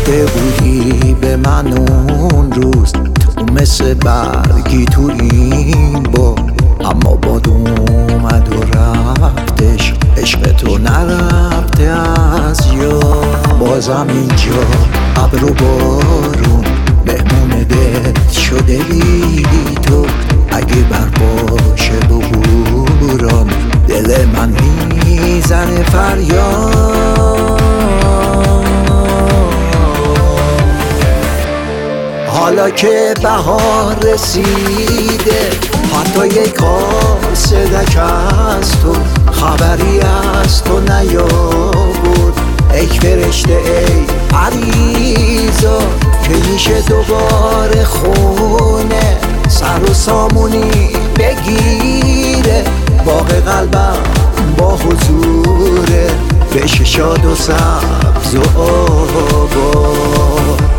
گفته بودی به من اون روز تو مثل برگی تو این با، اما باد اومد و رفتش، عشق تو نرفته از جا. بازم اینجا ابر و بارون مهمون دل شده بی تو، اگه برپاشه ببورم دل من میزنه فریاد. حالا که بهار رسیده حتی یک کاسدک از تو، خبری از تو نیابود ای فرشته ای عریضا، که میشه دوباره خونه سر و سامونی بگیره، باغ قلبم با حضوره بشه شاد و سبز و آباد.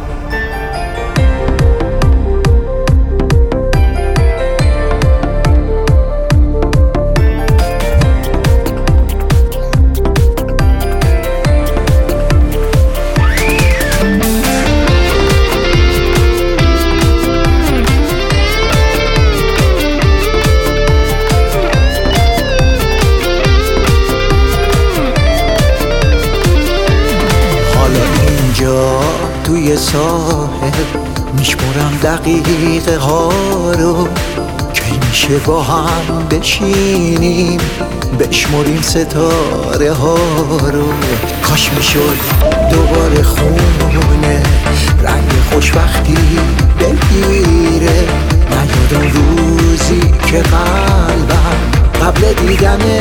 توی ساحل میشمرم دقیقه ها رو، که میشه با هم بشینیم بشمریم ستاره ها رو. کاش میشد دوباره خونه رنگ خوشبختی بگیره، نیاد اون روزی که قلبم قبل دیدنه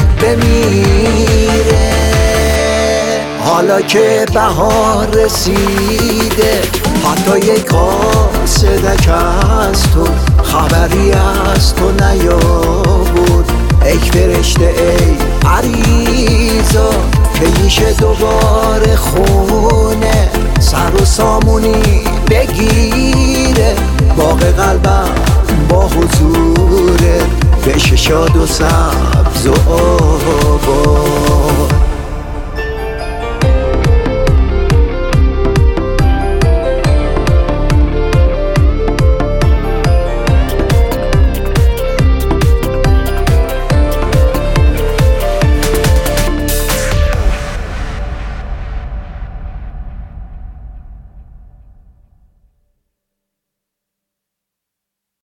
بمیره. حالا که بهار رسیده حتی یک کاسدک از تو، خبری از تو نیابود ای فرشته ای عریضا، که میشه دوباره خونه سر و سامونی بگیره، باغ قلبم با حضوره بشه شاد و سبز و آباد.